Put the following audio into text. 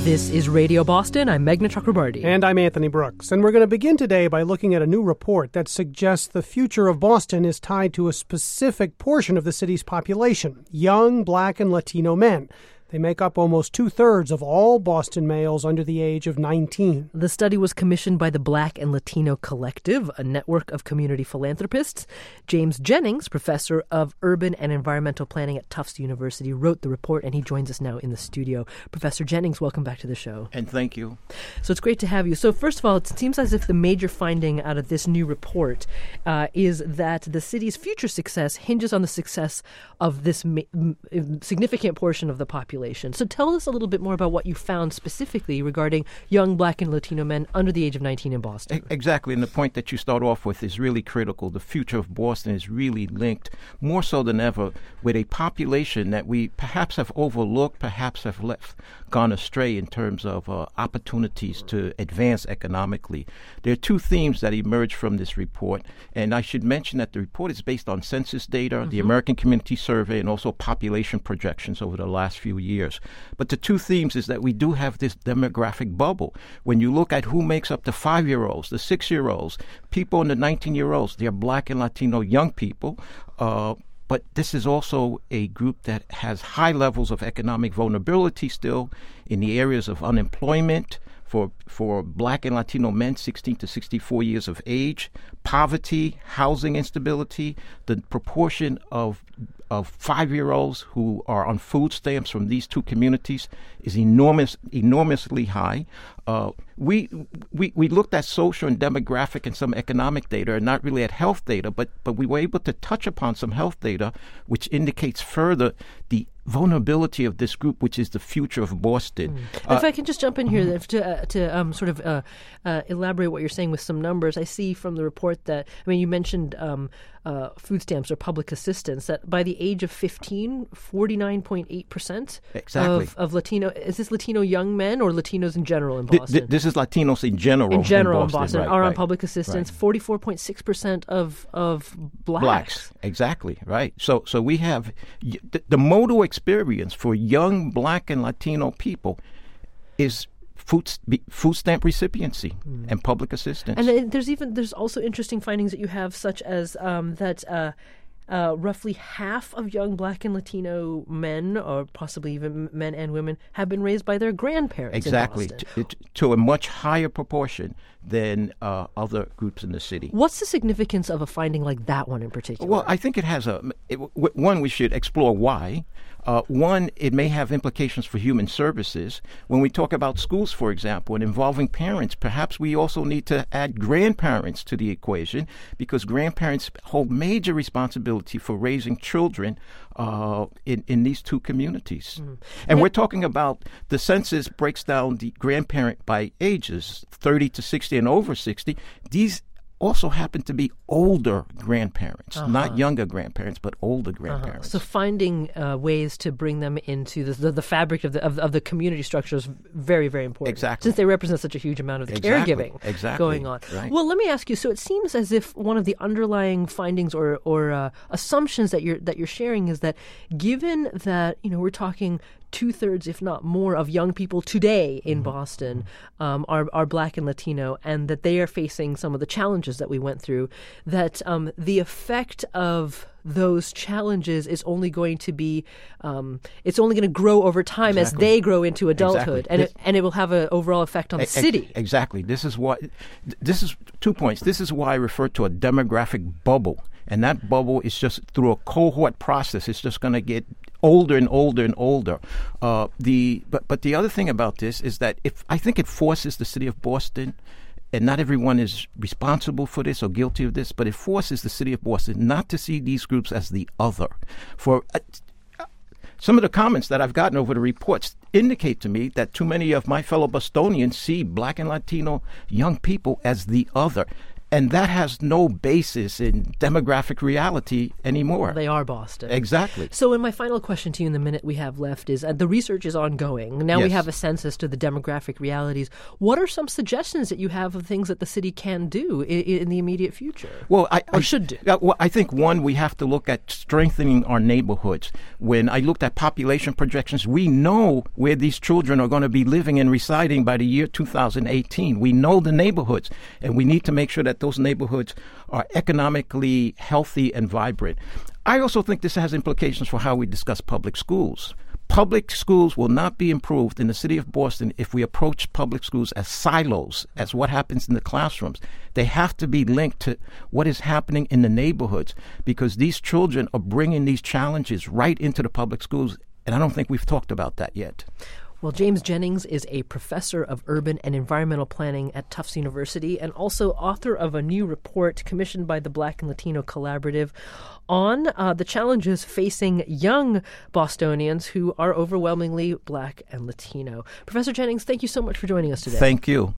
This is Radio Boston. I'm Meghna Chakrabarti. And I'm Anthony Brooks. And we're going to begin today by looking at a new report that suggests the future of Boston is tied to a specific portion of the city's population, young Black and Latino men. They make up almost two-thirds of all Boston males under the age of 19. The study was commissioned by the Black and Latino Collective, a network of community philanthropists. James Jennings, professor of urban and environmental planning at Tufts University, wrote the report, and he joins us now in the studio. Professor Jennings, welcome back to the show. And thank you. So it's great to have you. So first of all, it seems as if the major finding out of this new report is that the city's future success hinges on the success of this significant portion of the population. So tell us a little bit more about what you found specifically regarding young Black and Latino men under the age of 19 in Boston. Exactly, and the point that you start off with is really critical. The future of Boston is really linked, more so than ever, with a population that we perhaps have overlooked, perhaps have gone astray in terms of opportunities to advance economically. There are two themes that emerge from this report, and I should mention that the report is based on census data, the American Community Survey, and also population projections over the last few years. But the two themes is that we do have this demographic bubble. When you look at who makes up the 5-year-olds, the 6-year-olds, people in the 19-year-olds, they're Black and Latino young people. But this is also a group that has high levels of economic vulnerability still in the areas of unemployment for Black and Latino men 16 to 64 years of age, poverty, housing instability, the proportion of 5-year-olds who are on food stamps from these two communities is enormously high. We looked at social and demographic and some economic data, and not really at health data, but we were able to touch upon some health data, which indicates further the vulnerability of this group, which is the future of Boston. If I can just jump in here to sort of elaborate what you're saying with some numbers, I see from the report that, you mentioned food stamps or public assistance, that by the age of 15, 49.8% exactly. of Latino, is this Latino young men or Latinos in general in Boston? This is Latinos in general. In Boston, right, are on public assistance. Right. 44.6% of blacks. Exactly, right. So we have the modal experience for young Black and Latino people is food stamp recipiency and public assistance. And there's also interesting findings that you have, such as that roughly half of young Black and Latino men, or possibly even men and women, have been raised by their grandparents. Exactly, in Boston. to a much higher proportion than other groups in the city. What's the significance of a finding like that one in particular? Well, I think it has one, we should explore why. One, it may have implications for human services. When we talk about schools, for example, and involving parents, perhaps we also need to add grandparents to the equation, because grandparents hold major responsibility for raising children in these two communities. And we're talking about, the census breaks down the grandparent by ages, 30 to 60 and over 60. These also happen to be older grandparents, not younger grandparents, but older grandparents. So finding ways to bring them into the fabric of the community structure is very, very important. Exactly. Since they represent such a huge amount of the caregiving going on. Right. Well, let me ask you, so it seems as if one of the underlying findings or assumptions that you're sharing is that, given that, we're talking 2/3, if not more, of young people today in Boston are Black and Latino, and that they are facing some of the challenges that we went through, that the effect of those challenges is only going to be, it's only going to grow over time as they grow into adulthood, and it will have an overall effect on the city. Exactly. This is 2 points. This is why I refer to a demographic bubble, and that bubble is just through a cohort process. It's just going to get older and older and older. But the other thing about this is that I think it forces the city of Boston, and not everyone is responsible for this or guilty of this, but it forces the city of Boston not to see these groups as the other. For some of the comments that I've gotten over the reports indicate to me that too many of my fellow Bostonians see Black and Latino young people as the other. And that has no basis in demographic reality anymore. They are Boston. Exactly. So in my final question to you in the minute we have left is, the research is ongoing. Now we Yes. have a sense as to the demographic realities. What are some suggestions that you have of things that the city can do in the immediate future? Well, should do? Well, I think, one, we have to look at strengthening our neighborhoods. When I looked at population projections, we know where these children are going to be living and residing by the year 2018. We know the neighborhoods, and we need to make sure that those neighborhoods are economically healthy and vibrant. I also think this has implications for how we discuss public schools. Public schools will not be improved in the city of Boston if we approach public schools as silos, as what happens in the classrooms. They have to be linked to what is happening in the neighborhoods, because these children are bringing these challenges right into the public schools, and I don't think we've talked about that yet. Well, James Jennings is a professor of urban and environmental planning at Tufts University and also author of a new report commissioned by the Black and Latino Collaborative on the challenges facing young Bostonians who are overwhelmingly Black and Latino. Professor Jennings, thank you so much for joining us today. Thank you.